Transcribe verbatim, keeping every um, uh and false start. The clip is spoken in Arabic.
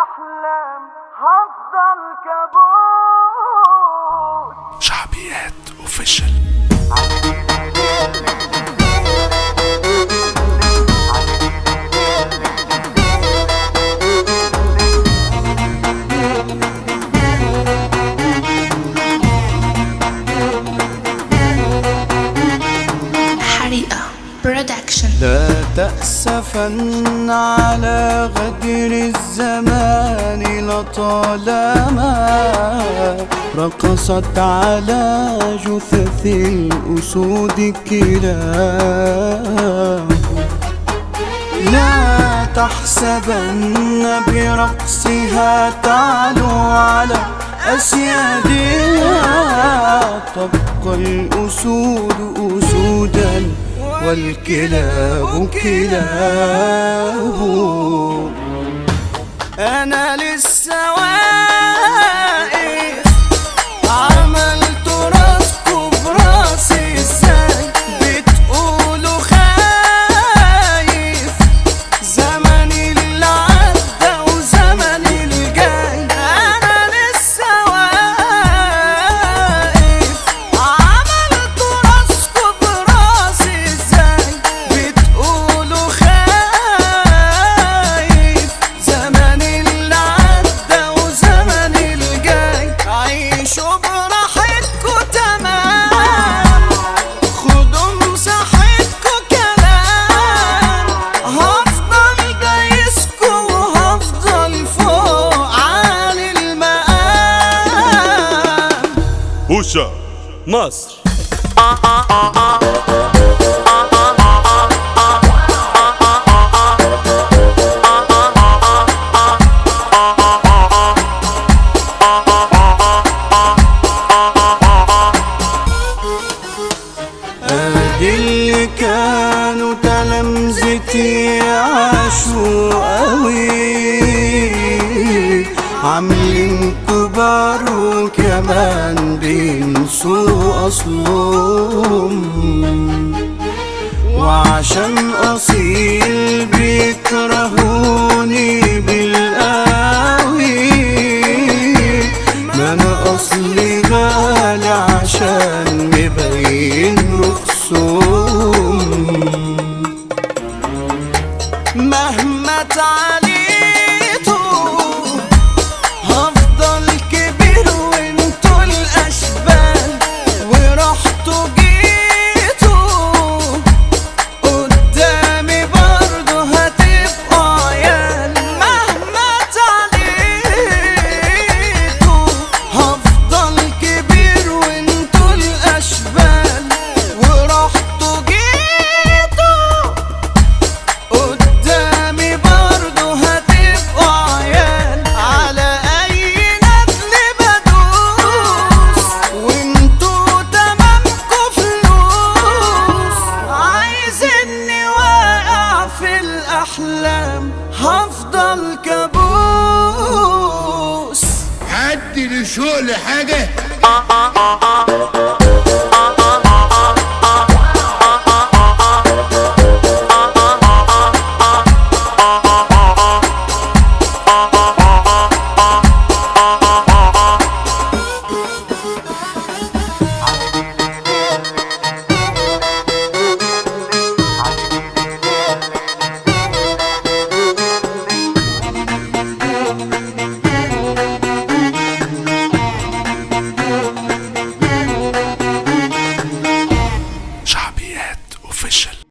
الأحلام هفضل كابوس. شعبيات اوفيشال. لا تأسفن على غدر الزمان لطالما رقصت على جثث الأسود كلاب. لا تحسبن برقصها تعلو على أسيادها، تبقى الأسود أسودا والكلاب كلاب. أنا لسه واقف عملت راسكوا براسي ازاي، بتقولوا خايف زمني اللي عدى وزمني اللي جاي. أنا لسه واقف عملت راسكوا براسي ازاي، بتقولوا خايف زمني اللي عدى وزمني اللي جاي. عيشوا براحتكوا تمام، خدوا مساحتكوا كلام، هفضل دايسكوا وهفضل فوق عالي المقام. بوشة مصر. ادي اللي كانوا تلامذتي عاشوا قوي، عاملين كبار وكمان بينسوا اصلهم، وعشان اصيل بيكرهوني بالقوي. ما انا اصلي غالي عشان مبين رخصهم. مهما تعليتوا هفضل كبير وانتوا الاشبال، ورحتوا جيتوا قدامي برضو هتبقوا عيال. مهما تعليتوا هفضل كبير وانتوا الاشبال، ورحتوا جيتوا قدامي برضو هتبقوا عيال. على اي ندل بدوس وانتوا تمامكوا فلوس، عايزيني واقع في الاحلام هفضل كابوس. حد لشوق لحاجة